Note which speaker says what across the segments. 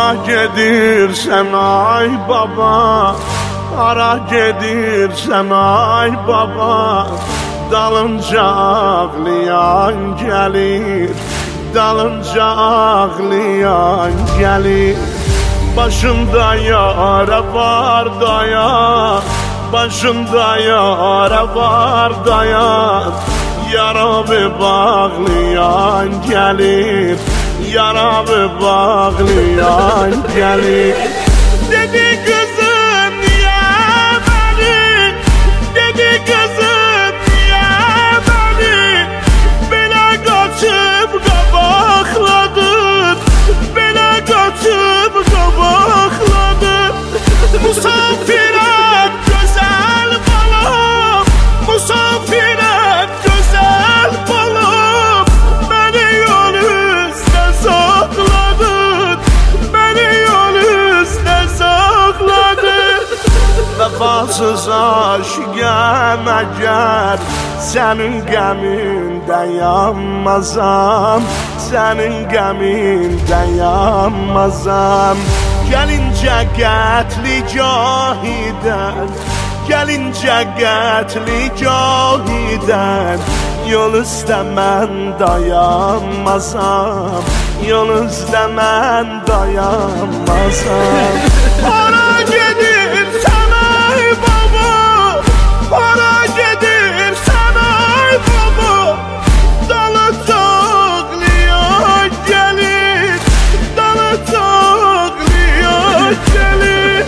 Speaker 1: Hara gedirsen ay baba, hara gedirsen ay baba, dalınca ağlayan gelir, dalınca ağlayan gelir. Başında yara var dayan, başında yara var dayan. Yaramı bağlayan gelir, yaramı bağlayan gelir. Dedi kızım niye beni, dedi kızım niye beni böyle kaçıp kabakladın, böyle kaçıp kabakladın. Musafire güzel balam, musafire güzel balam, beni yol üstüne sakladın, beni yol üstüne sakladın. Vefasız aşıqəm əgər, sənin qəmindən yanmazam, sənin qəmindən yanmazam. Gəlincə qətligahidən, gəlincə qətligahidən, yol üstə mən dayanmazam, yol üstə mən dayanmazam. Hara gedirsən ay baba, hara gedirsən ay baba, dalınca ağlayan gelir, dalınca ağlayan gelir.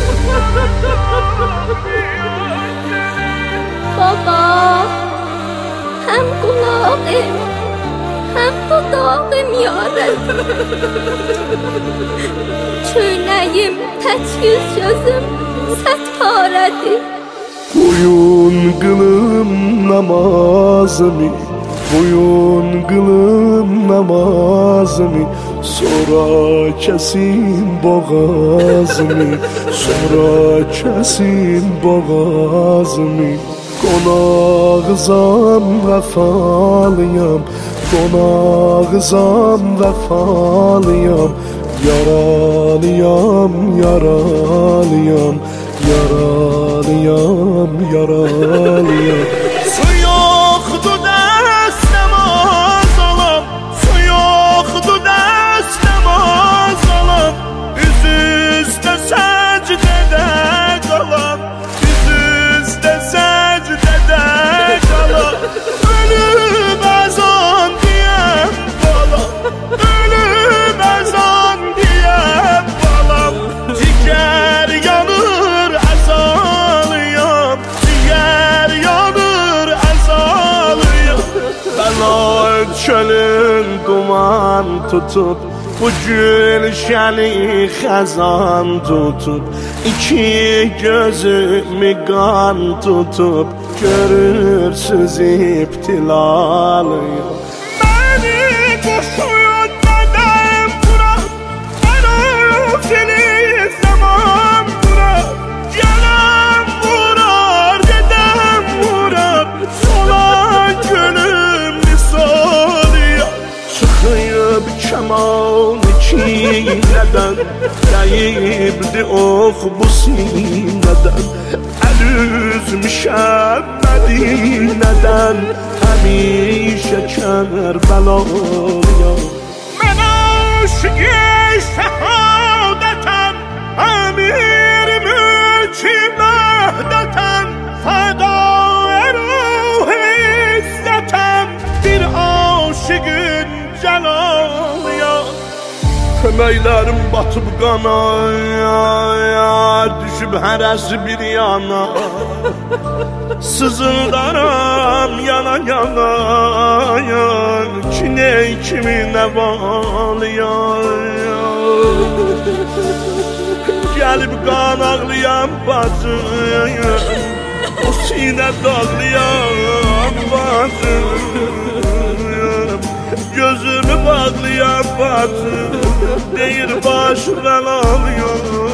Speaker 2: Baba, hem kulağım hem dudağım yarım, çöynəyim, tək-yüz gözüm sət parədir.
Speaker 1: Qoyun qılım namazımı, qoyun qılım namazımı, sonra kəsin boğazımı, sonra kəsin boğazımı. Qonağızam vəfalıyam, qonağızam vəfalıyam, yaralıyam, yaralıyam, yaralıyam, yaralıyam. Su yoxdur dəstəm azalam, su yoxdur dəstəm azalam, üz-üzdə səcdədə qalam, üz-üzdə səcdədə qalam. Ölüm əzan deyəm balam, ölüm əzan deyəm balam. Cigər yanır əzalıyam, cigər yanır əzalıyam. Bəlaət çölün duman tutub, bu gülşəni xəzan tutub, iki gözümü qan tutub, görürsüz ibtilalıyam. Beni qoşuyun nədəm bura, mən öfili zaman bura, gələm vurar, gedəm vurar, solan gülüm misalıyam. Çıxıyıb kəman ikilədən, dəyibdi ox bu sinədən, əl üzmüşəm Mədinədən, həmişə Kərbəlayam. Mən aşıqi şəhadətəm, əmir mülki məhdətəm, fədaə ruh izzətəm, bir aşıqın cəlalıyam. Köməklərim batıb qana, düşüb hərəsi bir yana, sızıldaram yana yana, ki ney kimi nəvalıyam. Gəlib qan ağlayan bacım, o sinə dağlayan bacım, gözümü bağlayan bacım, deyir baş bəlalıyam.